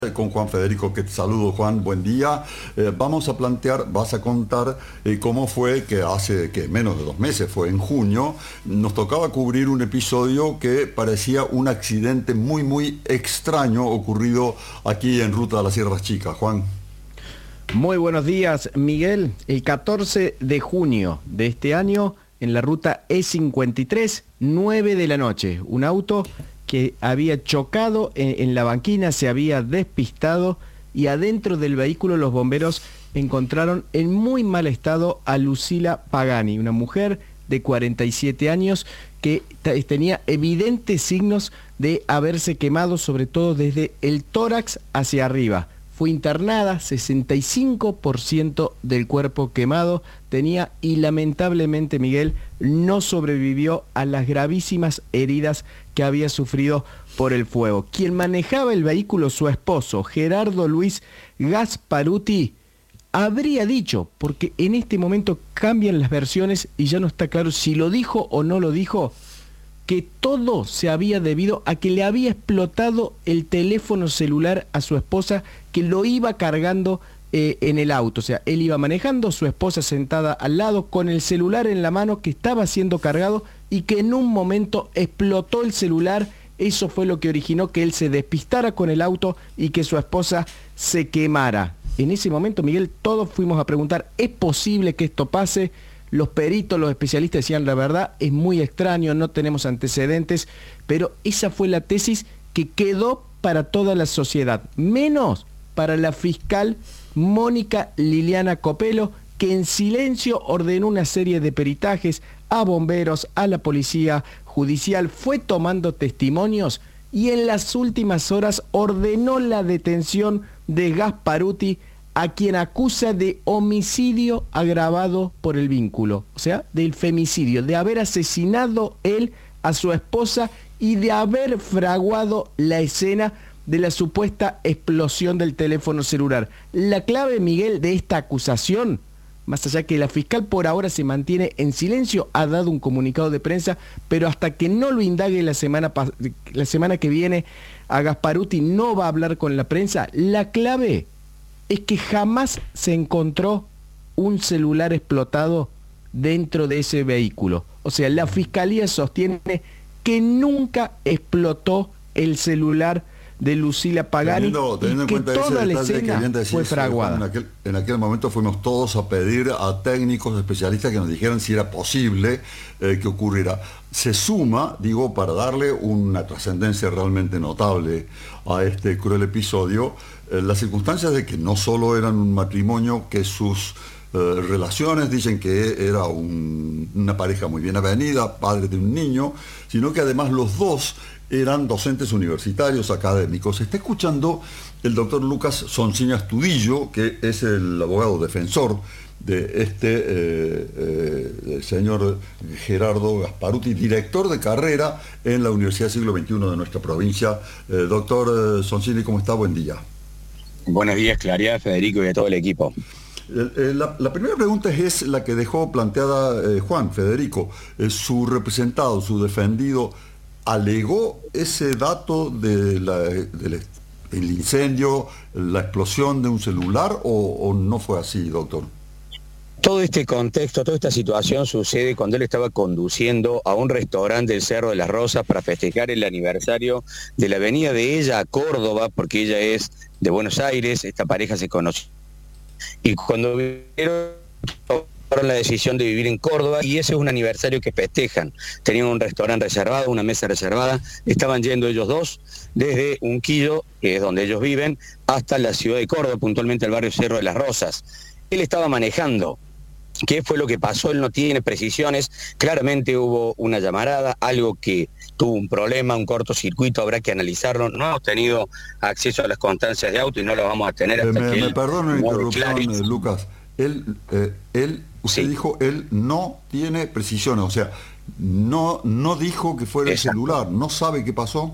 Con Juan Federico, que te saludo. Juan, buen día. Vas a contar cómo fue que hace menos de 2 meses, fue en junio, nos tocaba cubrir un episodio que parecía un accidente muy extraño ocurrido aquí en Ruta de las Sierras Chicas. Juan. Muy buenos días, Miguel. El 14 de junio de este año, en la ruta E53, 9 de la noche, un auto que había chocado en la banquina, se había despistado y adentro del vehículo los bomberos encontraron en muy mal estado a Lucila Pagani, una mujer de 47 años que tenía evidentes signos de haberse quemado, sobre todo desde el tórax hacia arriba. Fue internada, 65% del cuerpo quemado tenía y lamentablemente, Miguel, no sobrevivió a las gravísimas heridas que había sufrido por el fuego. Quien manejaba el vehículo, su esposo, Gerardo Luis Gasparuti, habría dicho, porque en este momento cambian las versiones y ya no está claro si lo dijo o no lo dijo, que todo se había debido a que le había explotado el teléfono celular a su esposa, que lo iba cargando en el auto. O sea, él iba manejando, su esposa sentada al lado con el celular en la mano que estaba siendo cargado y que en un momento explotó el celular. Eso fue lo que originó que él se despistara con el auto y que su esposa se quemara. En ese momento, Miguel, todos fuimos a preguntar, ¿es posible que esto pase? Los peritos, los especialistas decían, la verdad, es muy extraño, no tenemos antecedentes, pero esa fue la tesis que quedó para toda la sociedad, menos para la fiscal Mónica Liliana Copelo, que en silencio ordenó una serie de peritajes a bomberos, a la policía judicial, fue tomando testimonios y en las últimas horas ordenó la detención de Gasparuti, a quien acusa de homicidio agravado por el vínculo, o sea, del femicidio, de haber asesinado él a su esposa y de haber fraguado la escena de la supuesta explosión del teléfono celular. La clave, Miguel, de esta acusación, más allá que la fiscal por ahora se mantiene en silencio, ha dado un comunicado de prensa, pero hasta que no lo indague la semana que viene, a Gasparuti no va a hablar con la prensa. La clave es que jamás se encontró un celular explotado dentro de ese vehículo. O sea, la fiscalía sostiene que nunca explotó el celular de Lucila Pagani y que toda la escena fue fraguada. En aquel momento fuimos todos a pedir a técnicos, especialistas que nos dijeran si era posible que ocurriera. Se suma, digo, para darle una trascendencia realmente notable a este cruel episodio, las circunstancias de que no solo eran un matrimonio, que sus relaciones dicen que era una pareja muy bien avenida, padre de un niño, sino que además los dos eran docentes universitarios, académicos. Se está escuchando el doctor Lucas Soncini Astudillo, que es el abogado defensor de señor Gerardo Gasparuti, director de carrera en la Universidad Siglo XXI de nuestra provincia. Doctor Soncini, ¿cómo está? Buen día. Buenos días, Claridad, Federico y a todo el equipo. La primera pregunta es la que dejó planteada Juan Federico. Su representado, su defendido, ¿alegó ese dato del incendio, la explosión de un celular o no fue así, doctor? Todo este contexto, toda esta situación sucede cuando él estaba conduciendo a un restaurante del Cerro de las Rosas para festejar el aniversario de la venida de ella a Córdoba, porque ella es de Buenos Aires, esta pareja se conoció. Y cuando tomaron la decisión de vivir en Córdoba, y ese es un aniversario que festejan. Tenían un restaurante reservado, una mesa reservada, estaban yendo ellos dos desde Unquillo, que es donde ellos viven, hasta la ciudad de Córdoba, puntualmente el barrio Cerro de las Rosas. Él estaba manejando. ¿Qué fue lo que pasó? Él no tiene precisiones. Claramente hubo una llamarada, algo que tuvo un problema, un cortocircuito, habrá que analizarlo. No hemos tenido acceso a las constancias de auto y no lo vamos a tener hasta que me perdono la interrupción, Lucas. Usted sí dijo, él no tiene precisiones, o sea, no dijo que fuera Exacto. el celular, no sabe qué pasó.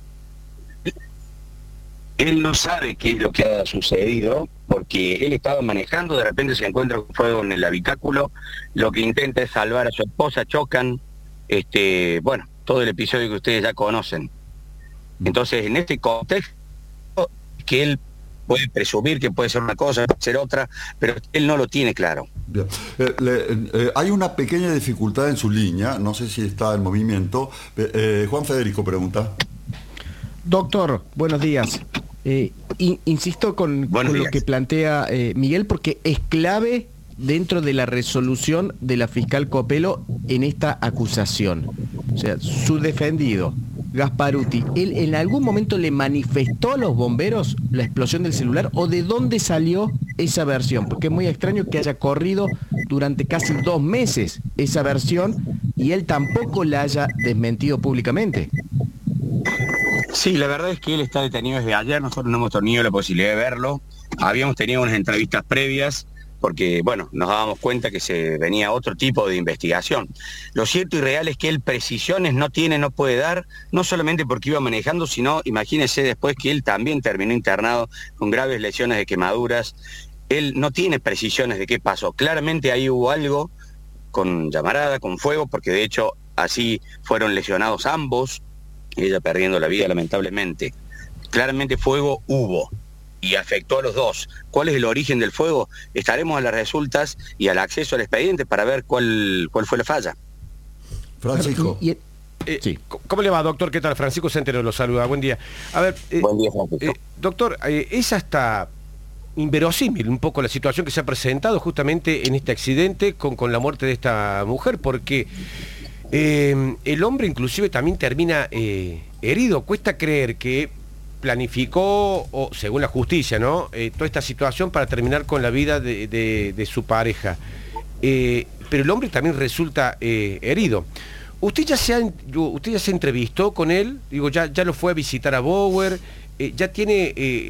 Él no sabe qué es lo que ha sucedido, porque él estaba manejando, de repente se encuentra con fuego en el habitáculo, lo que intenta es salvar a su esposa, chocan, todo el episodio que ustedes ya conocen. Entonces, en este contexto, que él puede presumir que puede ser una cosa, puede ser otra, pero él no lo tiene claro. Bien. Hay una pequeña dificultad en su línea, no sé si está en movimiento. Juan Federico pregunta. Doctor, buenos días. Insisto con lo que plantea Miguel, porque es clave dentro de la resolución de la fiscal Copelo en esta acusación. O sea, su defendido, Gasparuti, ¿él en algún momento le manifestó a los bomberos la explosión del celular o de dónde salió esa versión? Porque es muy extraño que haya corrido durante casi 2 meses esa versión y él tampoco la haya desmentido públicamente. Sí, la verdad es que él está detenido desde ayer, nosotros no hemos tenido la posibilidad de verlo, habíamos tenido unas entrevistas previas, porque, bueno, nos dábamos cuenta que se venía otro tipo de investigación. Lo cierto y real es que él precisiones no tiene, no puede dar, no solamente porque iba manejando, sino, imagínese después que él también terminó internado con graves lesiones de quemaduras. Él no tiene precisiones de qué pasó. Claramente ahí hubo algo con llamarada, con fuego, porque de hecho así fueron lesionados ambos, ella perdiendo la vida lamentablemente. Claramente fuego hubo y afectó a los dos. ¿Cuál es el origen del fuego? Estaremos a las resultas y al acceso al expediente para ver cuál fue la falla. Francisco. Sí. ¿Cómo le va, doctor? ¿Qué tal? Francisco Centeno lo saluda. Buen día. A ver, buen día, Francisco. Doctor, es hasta inverosímil un poco la situación que se ha presentado justamente en este accidente con la muerte de esta mujer, porque el hombre inclusive también termina herido. Cuesta creer que planificó, o según la justicia, ¿no? Toda esta situación para terminar con la vida de su pareja. Pero el hombre también resulta herido. ¿Usted ya se entrevistó con él? Digo, ya lo fue a visitar a Bauer, ya tiene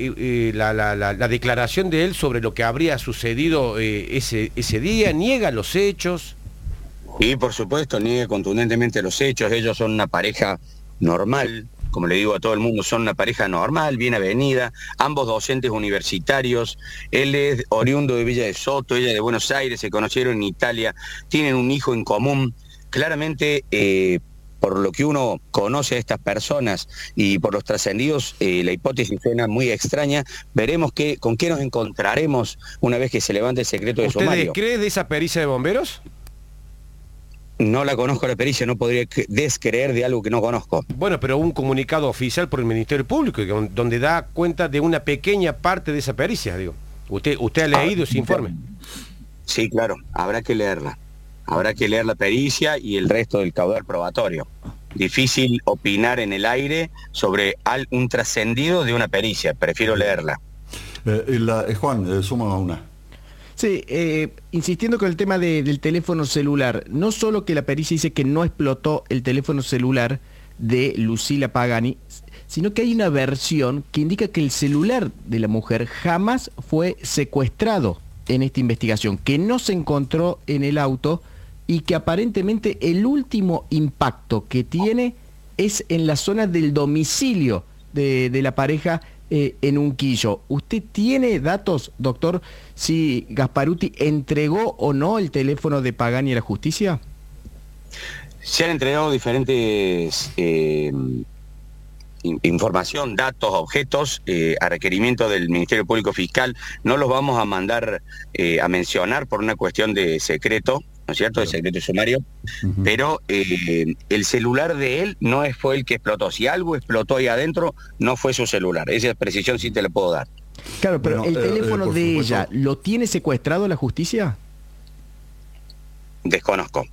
la declaración de él sobre lo que habría sucedido ese día, niega los hechos. Y por supuesto, niega contundentemente los hechos. Ellos son una pareja normal, como le digo a todo el mundo, son una pareja normal, bien avenida, ambos docentes universitarios. Él es oriundo de Villa de Soto, ella de Buenos Aires, se conocieron en Italia, tienen un hijo en común. Claramente, por lo que uno conoce a estas personas y por los trascendidos, la hipótesis suena muy extraña. Veremos con qué nos encontraremos una vez que se levante el secreto de sumario. ¿Usted cree de esa pericia de bomberos? No la conozco la pericia, no podría descreer de algo que no conozco. Bueno, pero un comunicado oficial por el Ministerio Público donde da cuenta de una pequeña parte de esa pericia, digo. ¿Usted ha leído ese informe? Sí, claro, habrá que leerla. Habrá que leer la pericia y el resto del caudal probatorio. Difícil opinar en el aire sobre un trascendido de una pericia, prefiero leerla. Juan, suma una. Sí, insistiendo con el tema del teléfono celular, no solo que la pericia dice que no explotó el teléfono celular de Lucila Pagani, sino que hay una versión que indica que el celular de la mujer jamás fue secuestrado en esta investigación, que no se encontró en el auto y que aparentemente el último impacto que tiene es en la zona del domicilio de la pareja en Unquillo. ¿Usted tiene datos, doctor, si Gasparuti entregó o no el teléfono de Pagani a la justicia? Se han entregado diferentes información, datos, objetos a requerimiento del Ministerio Público Fiscal. No los vamos a mandar a mencionar por una cuestión de secreto, ¿no es cierto?, de secreto sumario, pero el celular de él no fue el que explotó. Si algo explotó ahí adentro, no fue su celular. Esa precisión sí te la puedo dar. Claro, pero bueno, el teléfono de ella, ¿lo tiene secuestrado la justicia? Desconozco.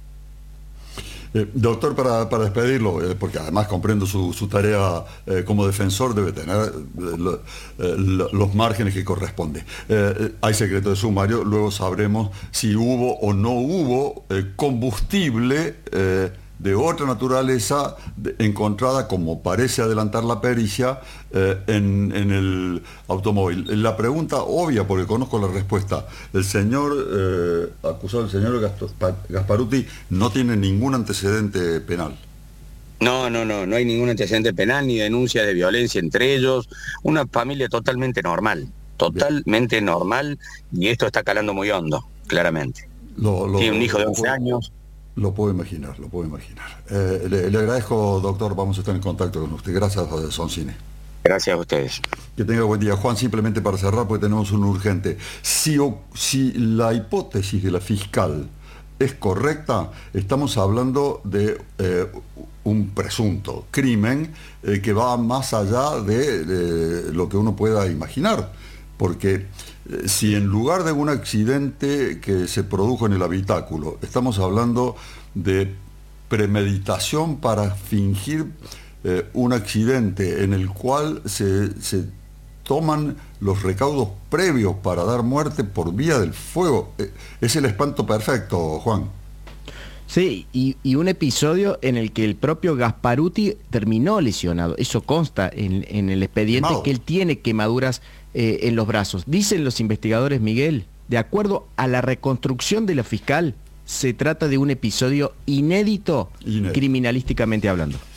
Doctor, para despedirlo, porque además comprendo su tarea como defensor, debe tener los márgenes que corresponde. Hay secreto de sumario, luego sabremos si hubo o no hubo combustible de otra naturaleza encontrada, como parece adelantar la pericia, en el automóvil. La pregunta obvia, porque conozco la respuesta, el señor acusado, el señor Gasparuti, no tiene ningún antecedente penal. No hay ningún antecedente penal ni denuncia de violencia entre ellos. Una familia totalmente normal, normal, y esto está calando muy hondo, claramente. Tiene un hijo de 11 años. Lo puedo imaginar. Le agradezco, doctor, vamos a estar en contacto con usted. Gracias, Soncine. Gracias a ustedes. Que tenga buen día. Juan, simplemente para cerrar, porque tenemos un urgente. Si la hipótesis de la fiscal es correcta, estamos hablando de un presunto crimen que va más allá de lo que uno pueda imaginar. Porque si en lugar de un accidente que se produjo en el habitáculo, estamos hablando de premeditación para fingir un accidente en el cual se toman los recaudos previos para dar muerte por vía del fuego, es el espanto perfecto, Juan. Sí, y un episodio en el que el propio Gasparuti terminó lesionado. Eso consta en el expediente, Quemado. que él tiene quemaduras en los brazos. Dicen los investigadores, Miguel, de acuerdo a la reconstrucción de la fiscal, se trata de un episodio inédito. Criminalísticamente hablando.